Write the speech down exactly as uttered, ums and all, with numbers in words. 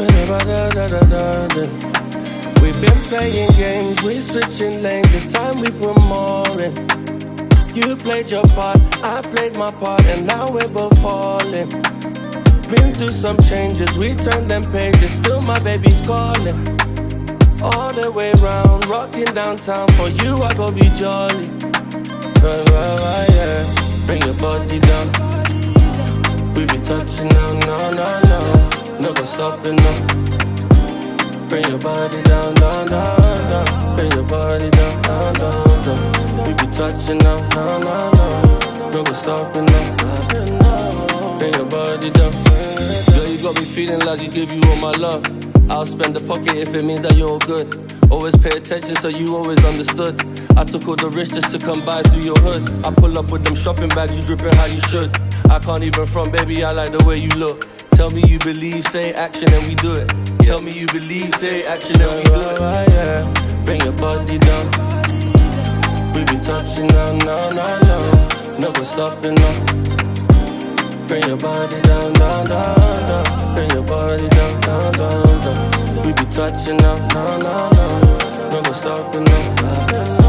We've been playing games, we switching lanes. This time we put more in. You played your part, I played my part, and now we're both falling. Been through some changes, we turned them pages. Still my baby's calling. All the way round, rocking downtown. For you I go be jolly. Right, right, right, yeah. Bring your body down. We be touching now, no, no, no. No go stopping now. Bring your body down, down, down, down. Bring your body down, down, down, down. We be touching now, no, no, no. No go stopping now. Bring your body down. Girl, you got me feeling like you give you all my love. I'll spend the pocket if it means that you're all good. Always pay attention so you always understood. I took all the risks just to come by through your hood. I pull up with them shopping bags, you dripping how you should. I can't even front, baby, I like the way you look. Tell me you believe, say action and we do it. Tell me you believe, say action and we do it. Yeah. Bring your body down. We be touching now, no, no, no. No go stopping now. Bring your body down, down, down, down. Bring your body down, down, down, down. We be touching now, no, no, no. No go stopping now.